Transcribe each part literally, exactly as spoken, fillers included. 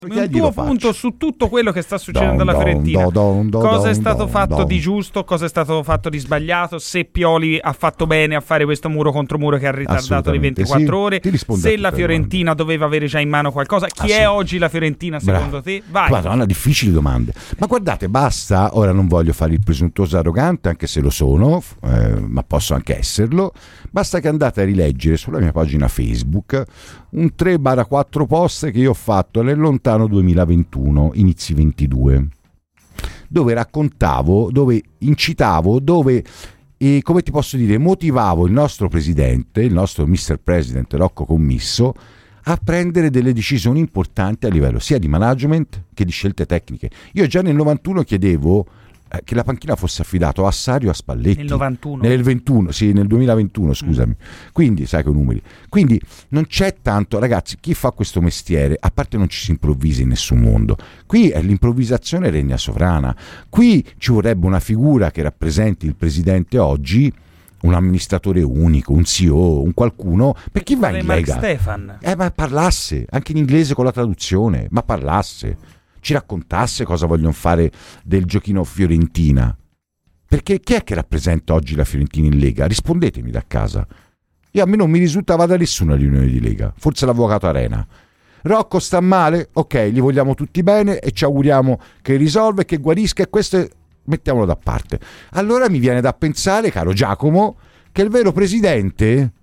Un tuo punto su tutto quello che sta succedendo Don, alla don, Fiorentina. don, don, cosa è don, stato don, fatto don. di giusto, cosa è stato fatto di sbagliato, se Pioli ha fatto bene a fare questo muro contro muro che ha ritardato di ventiquattro sì. ore, se la Fiorentina doveva avere già in mano qualcosa, chi è oggi la Fiorentina secondo Bravo. te? Vai. Madonna, difficili domande. Ma guardate, basta, ora non voglio fare il presuntuoso arrogante, anche se lo sono, eh, ma posso anche esserlo, basta che andate a rileggere sulla mia pagina Facebook un tre quattro post che io ho fatto nel lontano duemilaventuno, inizi ventidue, dove raccontavo, dove incitavo, dove, eh, come ti posso dire, motivavo il nostro presidente, il nostro mister President Rocco Commisso, a prendere delle decisioni importanti a livello sia di management che di scelte tecniche. Io già nel novantuno chiedevo eh, che la panchina fosse affidato a Sarri o a Spalletti. Nel novantuno? Nel ventuno, sì, nel duemilaventuno, scusami. Mm. Quindi, sai che numeri. Quindi non c'è tanto, ragazzi, chi fa questo mestiere, a parte non ci si improvvisa in nessun mondo. Qui è l'improvvisazione regna sovrana. Qui ci vorrebbe una figura che rappresenti il presidente oggi, un amministratore unico, un C E O, un qualcuno, per chi va in Lega? Stefan. Eh, ma parlasse, anche in inglese con la traduzione, ma parlasse, ci raccontasse cosa vogliono fare del giochino Fiorentina. Perché chi è che rappresenta oggi la Fiorentina in Lega? Rispondetemi da casa. Io a me non mi risultava da nessuna riunione di Lega, forse l'avvocato Arena. Rocco sta male? Ok, gli vogliamo tutti bene e ci auguriamo che risolva e che guarisca, e questo è... mettiamolo da parte. Allora mi viene da pensare, caro Giacomo, che il vero presidente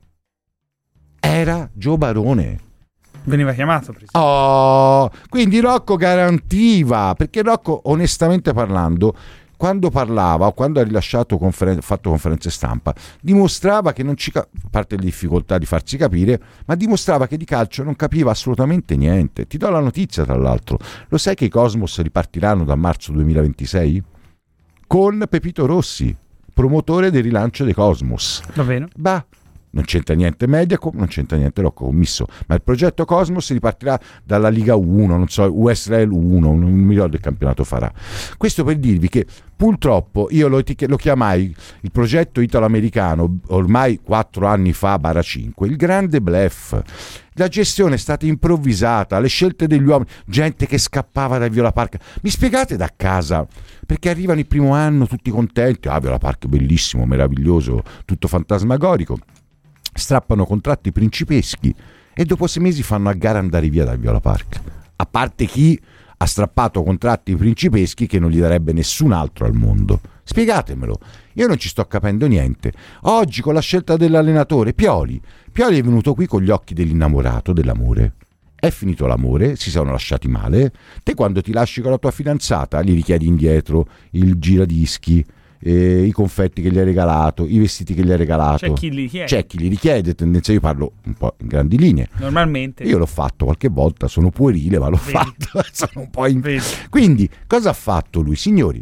era Gio Barone. Veniva chiamato presidente. Oh, quindi Rocco garantiva, perché Rocco, onestamente parlando, quando parlava o quando ha rilasciato conferen- fatto conferenze stampa, dimostrava che non ci ca- a parte le difficoltà di farsi capire, ma dimostrava che di calcio non capiva assolutamente niente. Ti do la notizia, tra l'altro, lo sai che i Cosmos ripartiranno da marzo duemilaventisei? Con Pepito Rossi, promotore del rilancio dei Cosmos. Va bene. Bah, non c'entra niente Mediacom, non c'entra niente Rocco Commisso, ma il progetto Cosmos ripartirà dalla Liga uno, non so, U S L uno, non mi ricordo il campionato farà. Questo per dirvi che purtroppo io lo, lo chiamai il progetto italo-americano ormai quattro anni fa, barra cinque, il grande bluff. La gestione è stata improvvisata, le scelte degli uomini, gente che scappava da Viola Park. Mi spiegate da casa, perché arrivano il primo anno tutti contenti, ah, Viola Park bellissimo, meraviglioso, tutto fantasmagorico, strappano contratti principeschi e dopo sei mesi fanno a gara andare via da Viola Park. A parte chi ha strappato contratti principeschi che non gli darebbe nessun altro al mondo. Spiegatemelo, io non ci sto capendo niente. Oggi con la scelta dell'allenatore Pioli, Pioli è venuto qui con gli occhi dell'innamorato, dell'amore. È finito l'amore, si sono lasciati male. Te quando ti lasci con la tua fidanzata gli richiedi indietro il giradischi, eh, i confetti che gli hai regalato, i vestiti che gli hai regalato. C'è chi li chiede. C'è chi li richiede, tendenza, io parlo un po' in grandi linee. Normalmente. Io l'ho fatto qualche volta, sono puerile, ma l'ho Vedi. fatto. Sono un po' in... Vedi. Quindi, cosa ha fatto lui? Signori,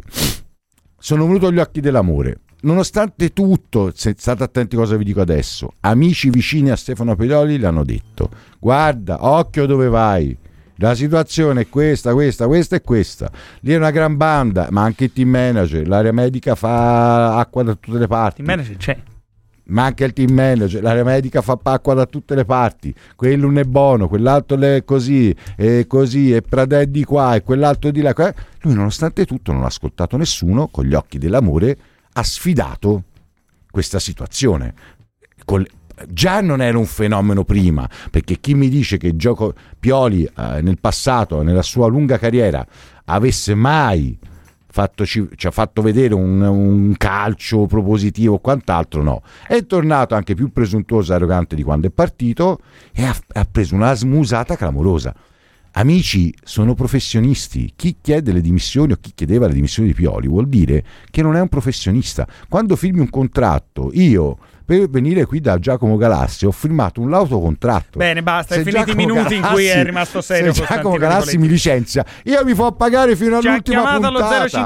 sono venuto agli occhi dell'amore. Nonostante tutto, se state attenti cosa vi dico adesso, amici vicini a Stefano Pioli le hanno detto: guarda, occhio dove vai, la situazione è questa, questa, questa e questa. Lì è una gran banda, ma anche il team manager, l'area medica fa acqua da tutte le parti. Il manager c'è. Ma anche il team manager, l'area medica fa acqua da tutte le parti, quello non è buono, quell'altro è così, e così, e Pradè di qua, e quell'altro di là. Lui nonostante tutto non ha ascoltato nessuno, con gli occhi dell'amore ha sfidato questa situazione. Col... Già non era un fenomeno prima, perché chi mi dice che il gioco Pioli eh, nel passato, nella sua lunga carriera, avesse mai fatto, ci, ci ha fatto vedere un, un calcio propositivo o quant'altro, no. È tornato anche più presuntuoso e arrogante di quando è partito e ha, ha preso una smusata clamorosa. Amici, sono professionisti. Chi chiede le dimissioni o chi chiedeva le dimissioni di Pioli vuol dire che non è un professionista. Quando firmi un contratto, io per venire qui da Giacomo Galassi ho firmato un autocontratto. Bene, basta, se è finiti i minuti in cui è rimasto serio. Se Giacomo Galassi mi licenzia, io mi fo pagare fino all'ultima puntata.